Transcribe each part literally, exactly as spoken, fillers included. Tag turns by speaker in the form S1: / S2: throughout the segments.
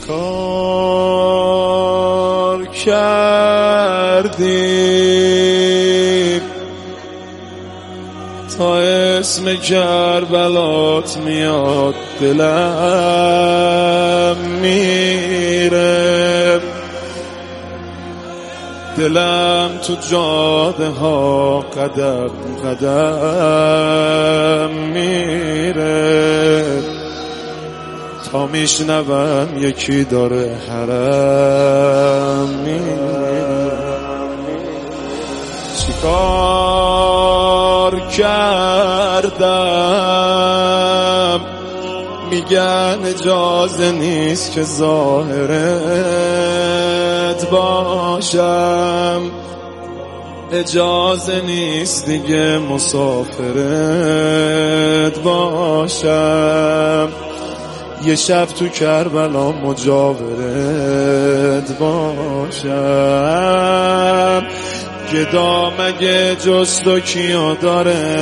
S1: چیکار کردیم تا اسم کربلات میاد دلم میره، دلم تو جاده ها قدم قدم میره تا میشنوم یکی داره حرم میره. چیکار کردم میگن اجازه نیست که ظاهرت باشم، اجازه نیست دیگه مسافرت باشم، یه شب تو کربلا مجاورت باشم. گدا مگه جز تو کیو داره،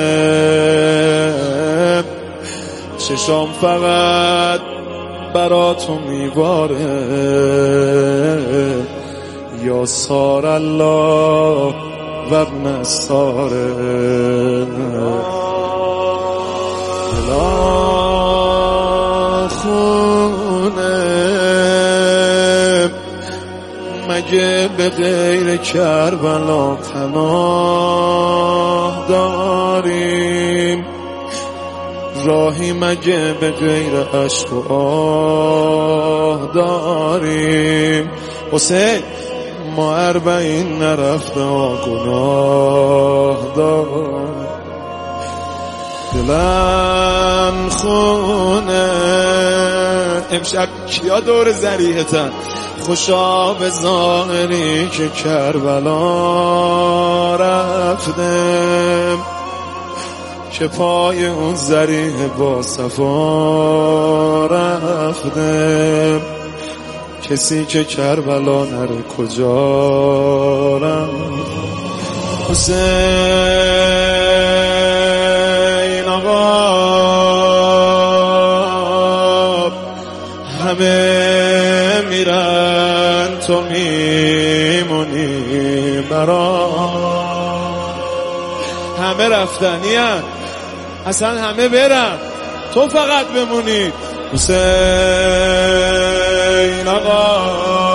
S1: چشام فقط برا تو میباره. یا سار الله و ابن ساره خونه، مگه به غیر کربلا پناه داریم، راهی مگه به غیر عشق و آه داریم. حسین ما اربعین نرفته ها گناه داریم، دلم خونه. امشب کیا دور ذریحتن؟ خوشا به ظاهری که کربلا رفتم، که پای اون ذریح با صفا رفتم. کسی که کربلا نره کجا رفت؟ حسین آقا همه میرن تو میمونی برا، همه رفتنی‌اند اصلا همه برن تو فقط بمونی. حسین آقا